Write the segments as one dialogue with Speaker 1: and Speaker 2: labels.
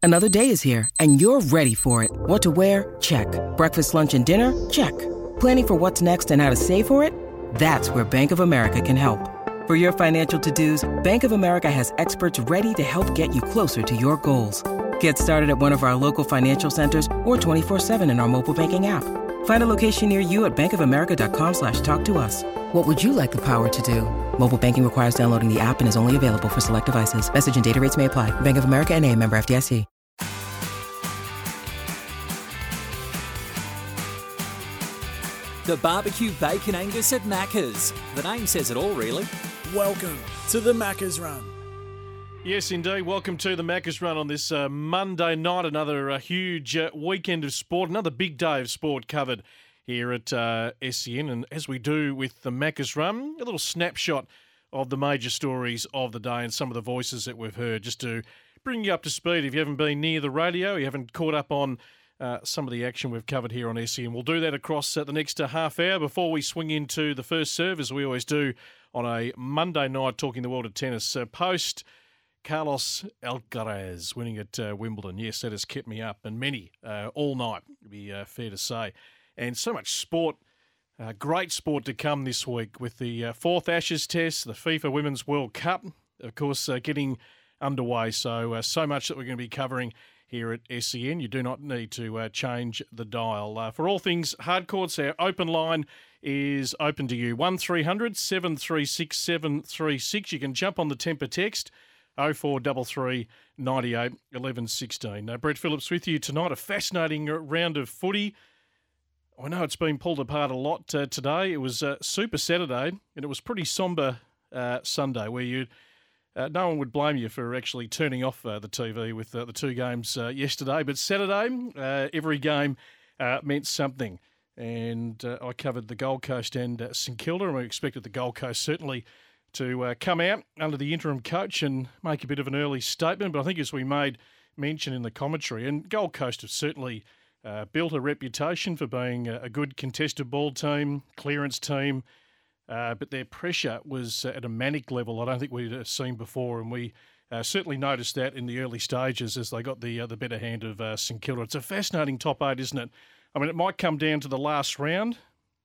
Speaker 1: Another day is here, and you're ready for it. What to wear? Check. Breakfast, lunch, and dinner? Check. Planning for what's next and how to save for it? That's where Bank of America can help. For your financial to-dos, Bank of America has experts ready to help get you closer to your goals. Get started at one of our local financial centers or 24/7 in our mobile banking app. Find a location near you at bankofamerica.com/talktous. What would you like the power to do? Mobile banking requires downloading the app and is only available for select devices. Message and data rates may apply. Bank of America N.A., member FDIC.
Speaker 2: The barbecue bacon Angus at Macca's. The name says it all, really.
Speaker 3: Welcome to the Macca's Run.
Speaker 4: Yes, indeed. Welcome to the Macca's Run on this Monday night. Another huge weekend of sport, another big day of sport covered here at SEN. And as we do with the Macca's Run, a little snapshot of the major stories of the day and some of the voices that we've heard, just to bring you up to speed. If you haven't been near the radio, you haven't caught up on some of the action we've covered here on SEN. We'll do that across the next half hour before we swing into the first serve, as we always do on a Monday night, talking the world of tennis. Post Carlos Alcaraz winning at Wimbledon. Yes, that has kept me up, and many all night, to be fair to say. And so much sport, great sport to come this week with the fourth Ashes Test, the FIFA Women's World Cup, of course, getting underway. So much that we're going to be covering here at SEN. You do not need to change the dial. For all things hardcourts, our open line is open to you. 1300 736 736. You can jump on the temper text 0433 98 11 16. Brett Phillips with you tonight. A fascinating round of footy. I know it's been pulled apart a lot today. It was Super Saturday, and it was pretty sombre Sunday, where you no one would blame you for actually turning off the TV with the two games yesterday. But Saturday, every game meant something. And I covered the Gold Coast and St Kilda, and we expected the Gold Coast certainly to come out under the interim coach and make a bit of an early statement. But I think, as we made mention in the commentary, and Gold Coast have certainly built a reputation for being a good contested ball team, clearance team, but their pressure was at a manic level I don't think we'd seen before, and we certainly noticed that in the early stages as they got the better hand of St Kilda. It's a fascinating top eight, isn't it? I mean, it might come down to the last round,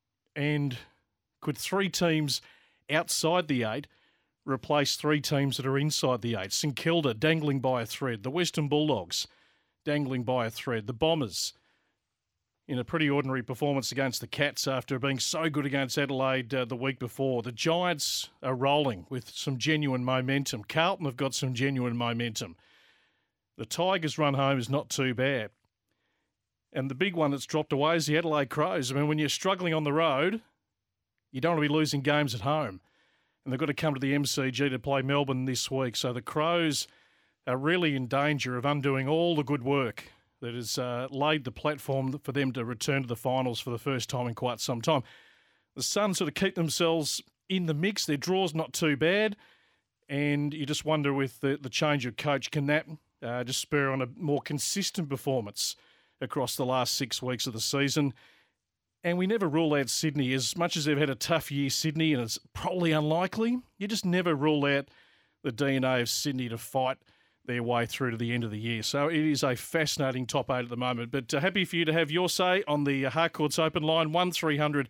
Speaker 4: and could three teams outside the eight replace three teams that are inside the eight? St Kilda dangling by a thread, the Western Bulldogs dangling by a thread, the Bombers in a pretty ordinary performance against the Cats after being so good against Adelaide the week before. The Giants are rolling with some genuine momentum. Carlton have got some genuine momentum. The Tigers' run home is not too bad. And the big one that's dropped away is the Adelaide Crows. I mean, when you're struggling on the road, you don't want to be losing games at home. And they've got to come to the MCG to play Melbourne this week. So the Crows are really in danger of undoing all the good work that has laid the platform for them to return to the finals for the first time in quite some time. The Suns sort of keep themselves in the mix. Their draw's not too bad. And you just wonder, with the change of coach, can that just spur on a more consistent performance across the last 6 weeks of the season? And we never rule out Sydney. As much as they've had a tough year, Sydney, and it's probably unlikely, you just never rule out the DNA of Sydney to fight their way through to the end of the year. So it is a fascinating top eight at the moment. But happy for you to have your say on the Harcourts open line, 1300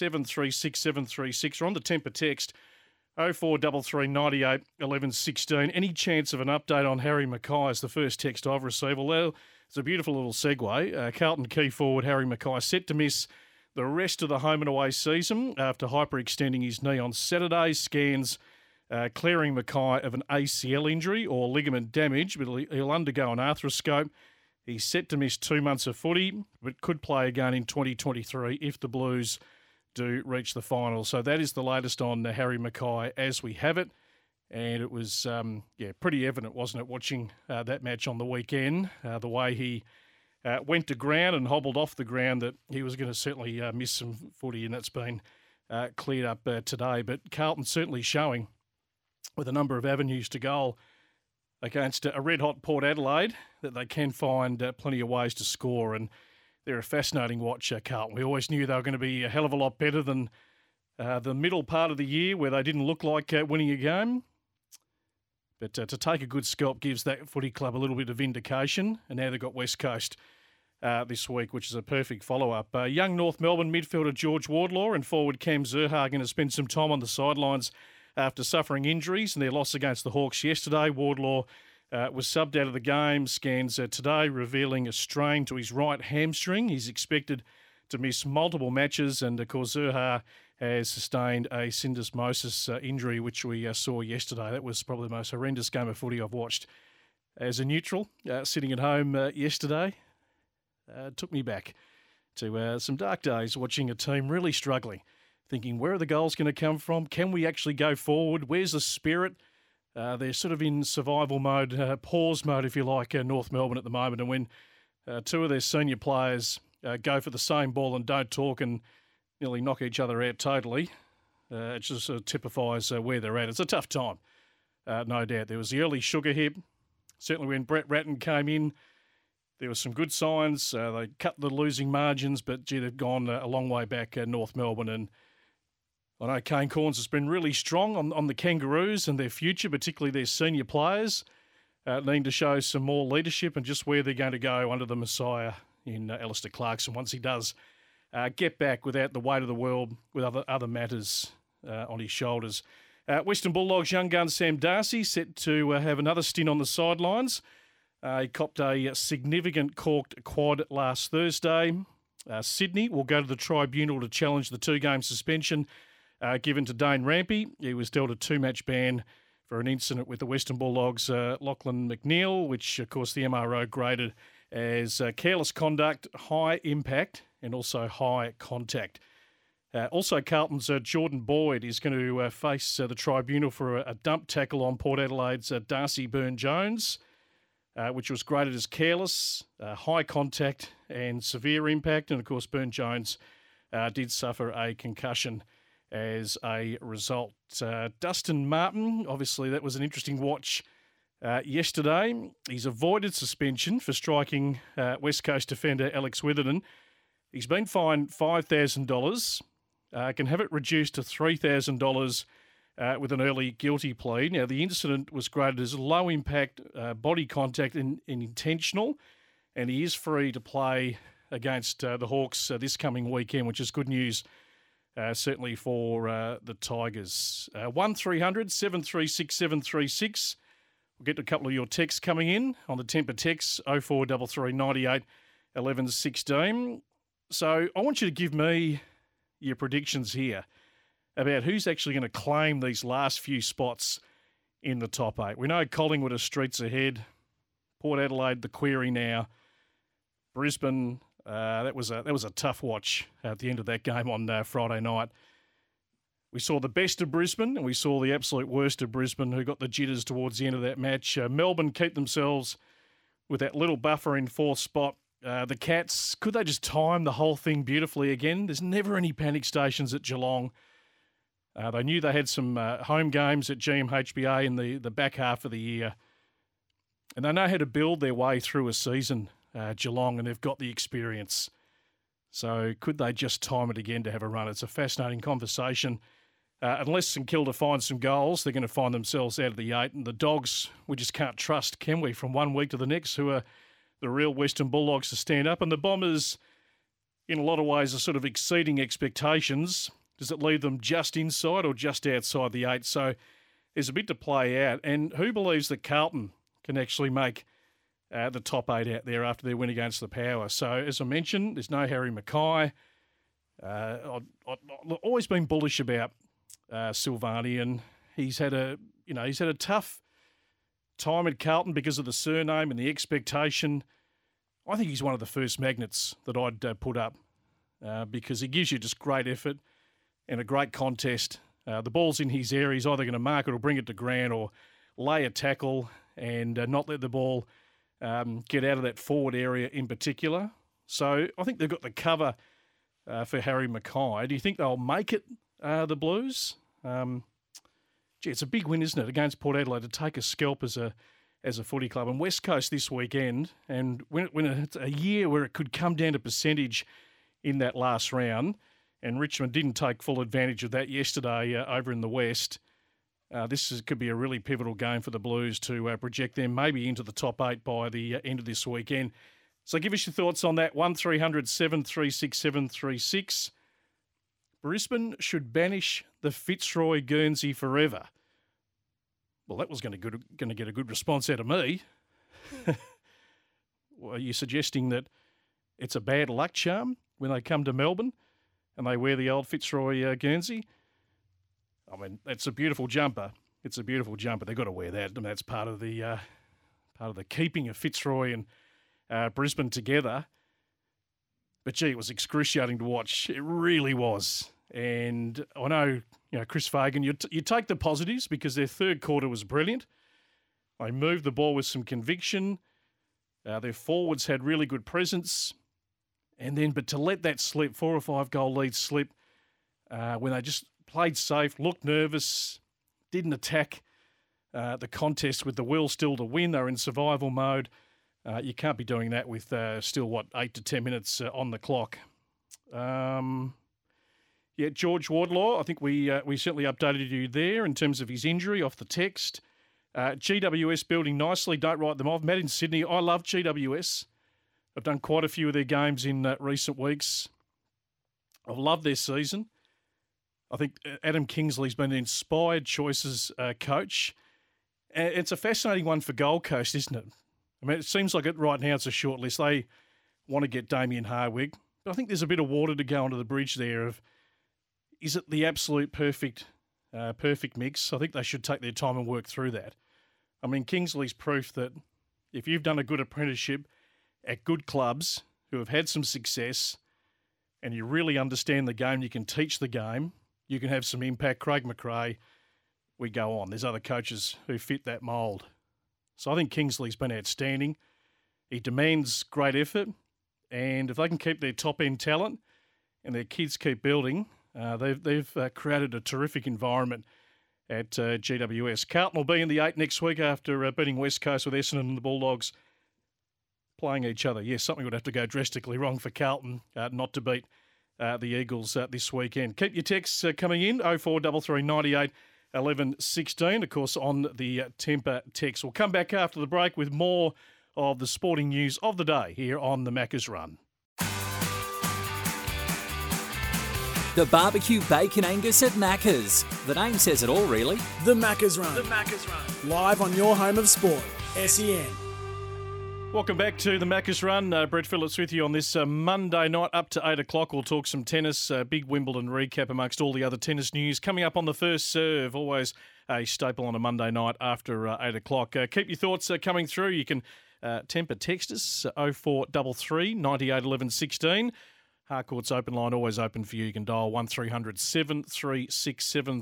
Speaker 4: 736 736, or on the temper text 0433 98 11 16. Any chance of an update on Harry Mackay is the first text I've received. Well, it's a beautiful little segue. Carlton key forward Harry Mackay set to miss the rest of the home and away season after hyperextending his knee on Saturday. Scans clearing Mackay of an ACL injury or ligament damage, but he'll undergo an arthroscope. He's set to miss 2 months of footy, but could play again in 2023 if the Blues do reach the final. So that is the latest on Harry Mackay as we have it. And it was, pretty evident, wasn't it, watching that match on the weekend, the way he went to ground and hobbled off the ground, that he was going to certainly miss some footy, and that's been cleared up today. But Carlton certainly showing, with a number of avenues to goal against a red-hot Port Adelaide, that they can find plenty of ways to score. And they're a fascinating watch, Carlton. We always knew they were going to be a hell of a lot better than the middle part of the year, where they didn't look like winning a game. But to take a good scalp gives that footy club a little bit of vindication, and now they've got West Coast this week, which is a perfect follow-up. Young North Melbourne midfielder George Wardlaw and forward Cam Zerhagen has spent some time on the sidelines after suffering injuries in their loss against the Hawks yesterday. Wardlaw was subbed out of the game. Scans today revealing a strain to his right hamstring. He's expected to miss multiple matches, and of course Zerha has sustained a syndesmosis injury, which we saw yesterday. That was probably the most horrendous game of footy I've watched as a neutral, sitting at home yesterday. Took me back to some dark days watching a team really struggling, thinking, where are the goals going to come from? Can we actually go forward? Where's the spirit? They're sort of in survival mode, pause mode, if you like, North Melbourne at the moment. And when two of their senior players go for the same ball and don't talk and nearly knock each other out totally, it just sort of typifies where they're at. It's a tough time, no doubt. There was the early sugar hip. Certainly when Brett Ratton came in, there were some good signs. They cut the losing margins, but, gee, they've gone a long way back, North Melbourne. And I know Kane Corns has been really strong on the Kangaroos and their future, particularly their senior players, needing to show some more leadership and just where they're going to go under the Messiah in Alistair Clarkson once he does get back without the weight of the world with other matters on his shoulders. Western Bulldogs young gun Sam Darcy set to have another stint on the sidelines. He copped a significant corked quad last Thursday. Sydney will go to the tribunal to challenge the 2-game suspension given to Dane Rampy. He was dealt a 2-match ban for an incident with the Western Bulldogs' Lachlan McNeil, which, of course, the MRO graded as careless conduct, high impact, and also high contact. Also, Carlton's Jordan Boyd is going to face the tribunal for a dump tackle on Port Adelaide's Darcy Byrne-Jones, which was graded as careless, high contact and severe impact. And, of course, Byrne-Jones did suffer a concussion as a result. Dustin Martin, obviously that was an interesting watch yesterday. He's avoided suspension for striking West Coast defender Alex Witherden. He's been fined $5,000, can have it reduced to $3,000 with an early guilty plea. Now, the incident was graded as low impact, body contact and intentional, and he is free to play against the Hawks this coming weekend, which is good news, certainly for the Tigers. 1300 736 736. We'll get to a couple of your texts coming in on the Temper text 0433 98 11 16. So I want you to give me your predictions here about who's actually going to claim these last few spots in the top 8. We know Collingwood are streets ahead. Port Adelaide, the query now. Brisbane, that was a tough watch at the end of that game on Friday night. We saw the best of Brisbane and we saw the absolute worst of Brisbane, who got the jitters towards the end of that match. Melbourne keep themselves with that little buffer in 4th spot. The Cats, could they just time the whole thing beautifully again? There's never any panic stations at Geelong. They knew they had some home games at GMHBA in the back half of the year. And they know how to build their way through a season, Geelong, and they've got the experience. So could they just time it again to have a run? It's a fascinating conversation. Unless St Kilda finds some goals, they're going to find themselves out of the 8. And the Dogs, we just can't trust, can we, from one week to the next, who are the real Western Bulldogs to stand up. And the Bombers, in a lot of ways, are sort of exceeding expectations. Does it leave them just inside or just outside the 8? So there's a bit to play out. And who believes that Carlton can actually make the top 8 out there after their win against the Power? So, as I mentioned, there's no Harry Mackay. I've always been bullish about Silvani, and he's had a tough time at Carlton because of the surname and the expectation. I think he's one of the first magnets that I'd put up because he gives you just great effort and a great contest. The ball's in his area. He's either going to mark it or bring it to ground or lay a tackle and not let the ball get out of that forward area in particular. So I think they've got the cover for Harry Mackay. Do you think they'll make it, the Blues? It's a big win, isn't it, against Port Adelaide to take a scalp as a footy club. And West Coast this weekend, and when it's a year where it could come down to percentage in that last round, and Richmond didn't take full advantage of that yesterday over in the West. Could be a really pivotal game for the Blues to project them maybe into the top 8 by the end of this weekend. So give us your thoughts on that. 1300 736 736. Brisbane should banish the Fitzroy Guernsey forever. Well, that was going to get a good response out of me. Well, are you suggesting that it's a bad luck charm when they come to Melbourne and they wear the old Fitzroy Guernsey? I mean, it's a beautiful jumper. It's a beautiful jumper. They've got to wear that. I mean, that's part of the keeping of Fitzroy and Brisbane together. But gee, it was excruciating to watch. It really was. And I know, Chris Fagan, you take the positives because their third quarter was brilliant. They moved the ball with some conviction. Their forwards had really good presence. But to let that slip, 4 or 5 goal lead slip, when they just played safe, looked nervous, didn't attack the contest with the will still to win. They're in survival mode. You can't be doing that with still, 8 to 10 minutes on the clock. George Wardlaw, I think we certainly updated you there in terms of his injury off the text. GWS building nicely, don't write them off. Matt in Sydney, I love GWS. I've done quite a few of their games in recent weeks. I've loved their season. I think Adam Kingsley's been an inspired choices coach. It's a fascinating one for Gold Coast, isn't it? I mean, it seems like right now it's a short list. They want to get Damien Hardwick. But I think there's a bit of water to go under the bridge there of, is it the absolute perfect mix? I think they should take their time and work through that. I mean, Kingsley's proof that if you've done a good apprenticeship at good clubs who have had some success and you really understand the game, you can teach the game, you can have some impact. Craig McRae, we go on. There's other coaches who fit that mould. So I think Kingsley's been outstanding. He demands great effort, and if they can keep their top-end talent and their kids keep building, they've created a terrific environment at GWS. Carlton will be in the 8 next week after beating West Coast with Essendon and the Bulldogs playing each other. Yes, something would have to go drastically wrong for Carlton not to beat the Eagles this weekend. Keep your texts coming in, 0433 98 11 16, of course, on the Temper text. We'll come back after the break with more of the sporting news of the day here on the Macca's Run.
Speaker 2: The barbecue bacon Angus at Macca's. The name says it all, really.
Speaker 3: The Macca's Run. The Macca's Run. Live on your home of sport, SEN.
Speaker 4: Welcome back to the Macca's Run. Brett Phillips with you on this Monday night up to 8 o'clock. We'll talk some tennis, big Wimbledon recap amongst all the other tennis news. Coming up on the first serve, always a staple on a Monday night after 8 o'clock. Keep your thoughts coming through. You can temper text us, 0433 98 11 16. Harcourt's open line, always open for you. You can dial 1300 736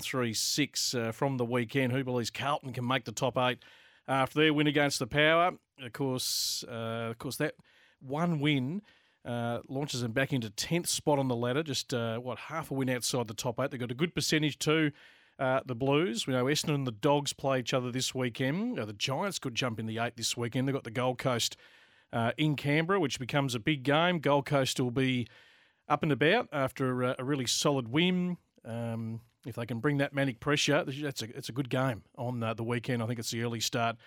Speaker 4: 736 from the weekend. Who believes Carlton can make the top 8 after their win against the Power? Of course, that one win launches them back into 10th spot on the ladder, just, half a win outside the top 8. They've got a good percentage too, the Blues. We know Essendon and the Dogs play each other this weekend. The Giants could jump in the 8 this weekend. They've got the Gold Coast in Canberra, which becomes a big game. Gold Coast will be up and about after a really solid win. If they can bring that manic pressure, it's a good game on the weekend. I think it's the early start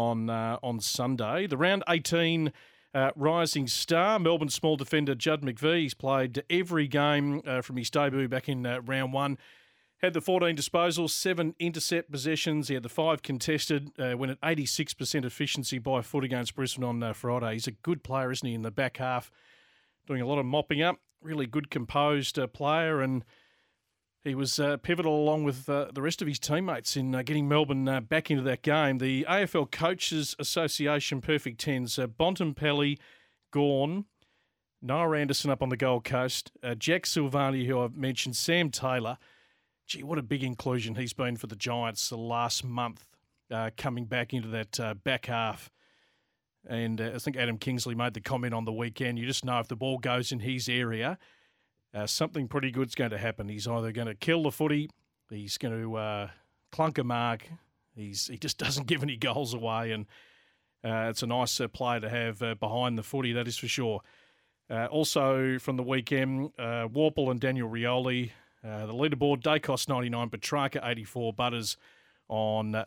Speaker 4: on Sunday. The round 18 rising star, Melbourne small defender Judd McVie. He's played every game from his debut back in round 1. Had the 14 disposals, 7 intercept possessions. He had the 5 contested, went at 86% efficiency by foot against Brisbane on Friday. He's a good player, isn't he, in the back half, doing a lot of mopping up. Really good composed player, and he was pivotal along with the rest of his teammates in getting Melbourne back into that game. The AFL Coaches Association Perfect Tens, Bontempelli, Gawn, Noah Anderson up on the Gold Coast, Jack Silvani, who I've mentioned, Sam Taylor. Gee, what a big inclusion he's been for the Giants the last month, coming back into that back half. And I think Adam Kingsley made the comment on the weekend, you just know if the ball goes in his area, something pretty good's going to happen. He's either going to kill the footy, he's going to clunk a mark, he just doesn't give any goals away, and it's a nice player to have behind the footy, that is for sure. Also from the weekend, Warple and Daniel Rioli, the leaderboard, Dacos 99, Petrarca 84, Butters on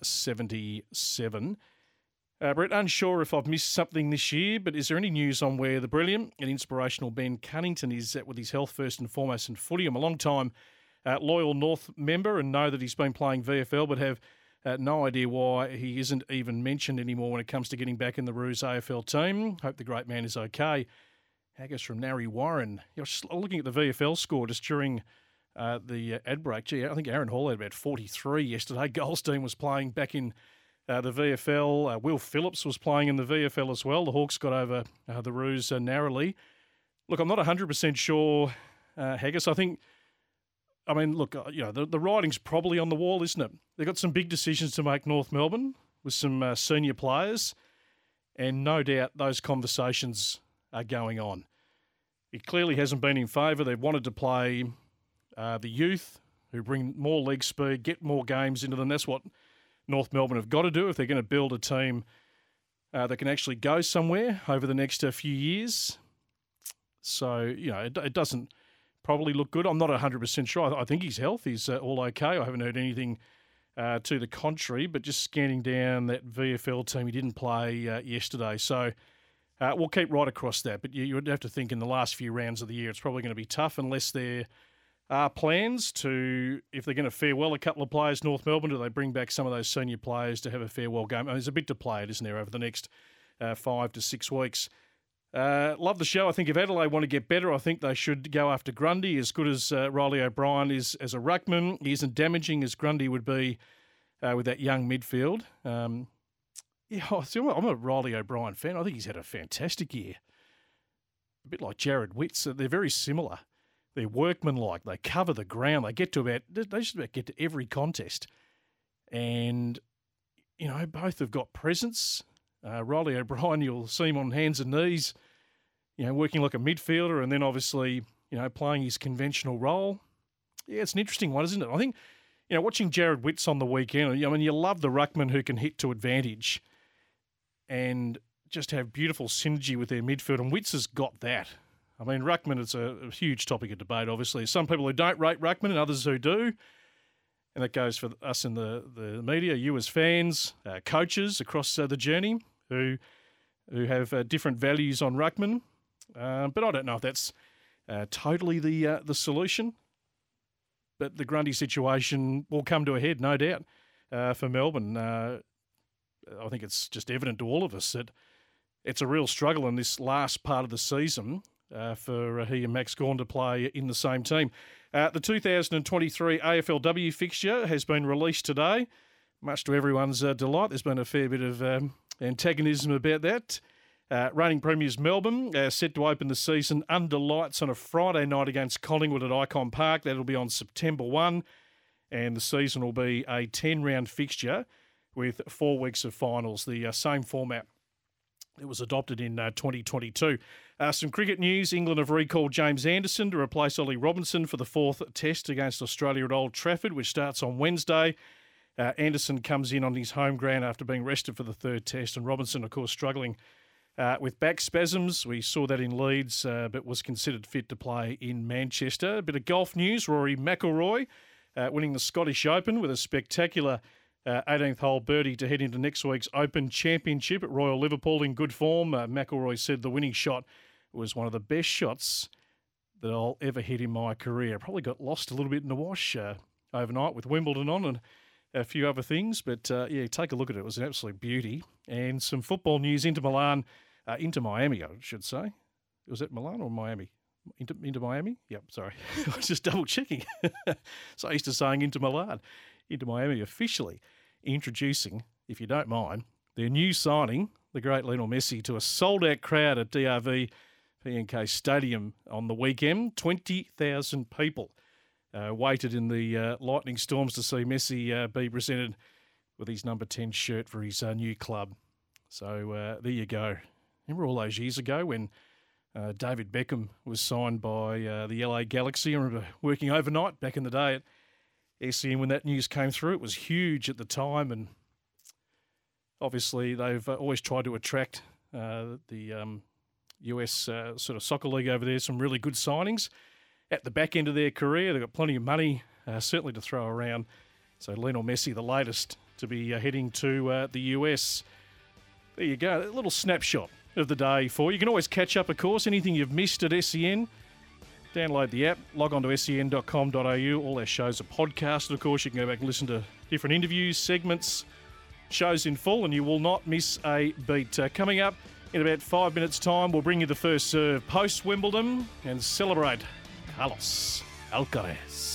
Speaker 4: 77. Brett, unsure if I've missed something this year, but is there any news on where the brilliant and inspirational Ben Cunnington is at with his health first and foremost in footy? I'm a long time loyal North member and know that he's been playing VFL, but have no idea why he isn't even mentioned anymore when it comes to getting back in the Roos AFL team. Hope the great man is okay. Haggis from Narry Warren. Just looking at the VFL score just during the ad break. Gee, I think Aaron Hall had about 43 yesterday. Goldstein was playing back in the VFL. Will Phillips was playing in the VFL as well. The Hawks got over the Roos narrowly. Look, I'm not 100% sure, Haggis. Look, the writing's probably on the wall, isn't it? They've got some big decisions to make, North Melbourne, with some senior players, and no doubt those conversations are going on. It clearly hasn't been in favour. They've wanted to play the youth, who bring more leg speed, get more games into them. That's what North Melbourne have got to do if they're going to build a team that can actually go somewhere over the next few years. So, it doesn't probably look good. I'm not 100% sure. I think his health is all okay. I haven't heard anything to the contrary, but just scanning down that VFL team, he didn't play yesterday. So we'll keep right across that. But you would have to think in the last few rounds of the year, it's probably going to be tough unless there are plans to, if they're going to farewell a couple of players, North Melbourne, do they bring back some of those senior players to have a farewell game? There's a bit to play, isn't there, over the next 5 to 6 weeks. Love the show. I think if Adelaide want to get better, I think they should go after Grundy. As good as Riley O'Brien is as a ruckman, he isn't damaging as Grundy would be with that young midfield. I'm a Riley O'Brien fan. I think he's had a fantastic year. A bit like Jared Witts. They're very similar. They're workmanlike. They cover the ground. They just about get to every contest. And, both have got presence. Riley O'Brien, you'll see him on hands and knees, working like a midfielder and then obviously, playing his conventional role. Yeah, it's an interesting one, isn't it? I think, watching Jared Witts on the weekend, you love the ruckman who can hit to advantage and just have beautiful synergy with their midfield, and Witts has got that. Ruckman is a huge topic of debate, obviously. Some people who don't rate ruckman and others who do. And that goes for us in the media, you as fans, coaches across the journey who have different values on ruckman. But I don't know if that's totally the solution. But the Grundy situation will come to a head, no doubt, for Melbourne. I think it's just evident to all of us that it's a real struggle in this last part of the season for he and Max Gawn to play in the same team. The 2023 AFLW fixture has been released today, much to everyone's delight. There's been a fair bit of antagonism about that. Reigning premiers Melbourne set to open the season under lights on a Friday night against Collingwood at Icon Park. That'll be on September 1, and the season will be a 10-round fixture with 4 weeks of finals, the same format that was adopted in 2022. Some cricket news. England have recalled James Anderson to replace Ollie Robinson for the 4th test against Australia at Old Trafford, which starts on Wednesday. Anderson comes in on his home ground after being rested for the 3rd test, and Robinson, of course, struggling with back spasms. We saw that in Leeds, but was considered fit to play in Manchester. A bit of golf news. Rory McIlroy winning the Scottish Open with a spectacular 18th hole birdie to head into next week's Open Championship at Royal Liverpool in good form. McIlroy said the winning shot was one of the best shots that I'll ever hit in my career. Probably got lost a little bit in the wash overnight with Wimbledon on and a few other things. But, take a look at it. It was an absolute beauty. And some football news. Inter Miami, I should say. Was it Milan or Miami? Inter Miami? Yep, sorry. I was just double-checking. So I used to saying Inter Milan. Inter Miami officially introducing, if you don't mind, their new signing, the great Lionel Messi, to a sold-out crowd at DRV PNK Stadium on the weekend. 20,000 people waited in the lightning storms to see Messi be presented with his number 10 shirt for his new club. So there you go. Remember all those years ago when David Beckham was signed by the LA Galaxy? I remember working overnight back in the day at SEN when that news came through. It was huge at the time, and obviously they've always tried to attract the US sort of soccer league over there, some really good signings at the back end of their career. They've got plenty of money, certainly to throw around. So Lionel Messi, the latest to be heading to the US. There you go, a little snapshot of the day for you. You can always catch up, of course, anything you've missed at SEN. Download the app, log on to sen.com.au. All our shows are podcasted, of course. You can go back and listen to different interviews, segments, shows in full, and you will not miss a beat. Coming up in about 5 minutes' time, we'll bring you the first serve post-Wimbledon and celebrate Carlos Alcaraz.